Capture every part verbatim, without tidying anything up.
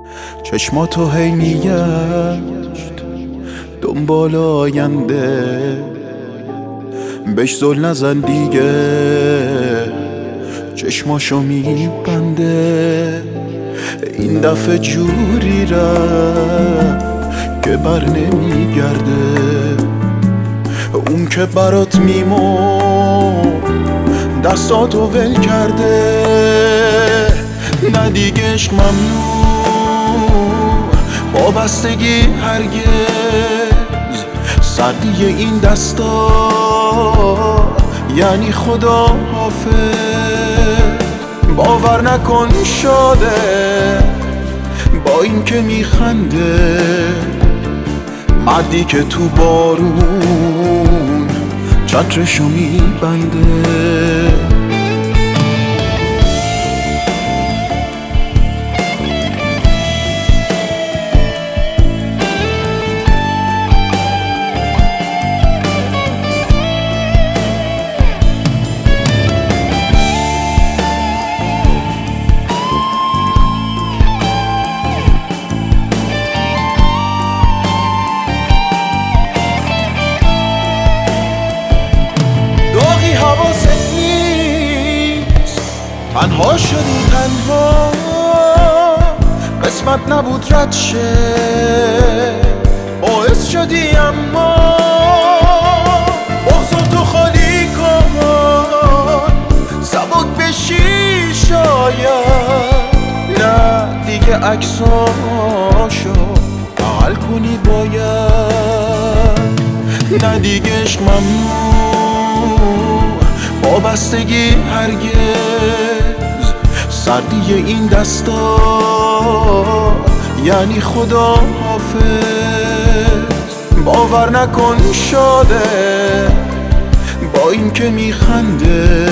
چشماتو هی میگشت دنبال آینده، بهش زل نزن دیگه، چشماشو میبنده. این دفعه جوری رفت که بر نمیگرده، اون که برات میمون دستاتو ول کرده. نه دیگه عشق ممنوع، وابستگی هرگز، سردی این دستا یعنی خدا حافظ. باور نکن شده با این که میخنده، مردی که تو بارون چترشو میبنده. حواست نیست، تنها شدی، تنها قسمت نبود رد شه، باعث شدی اما بغضاتو خالی کن، سبک بشی شاید. نه دیگه عکساشو بغل کنی باید. نه دیگه عشق ممنوع، وابستگی هرگز، سردی این دستا یعنی خدا حافظ. باور نکن شده با این که میخنده،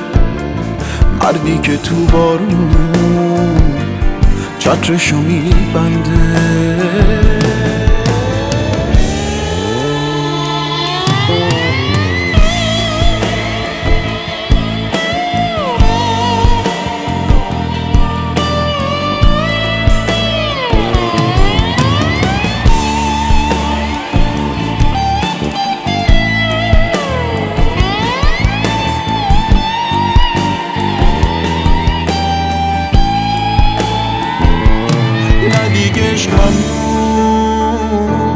مردی که تو بارون چترشو میبنده. نه دیگه عشق ممنوع،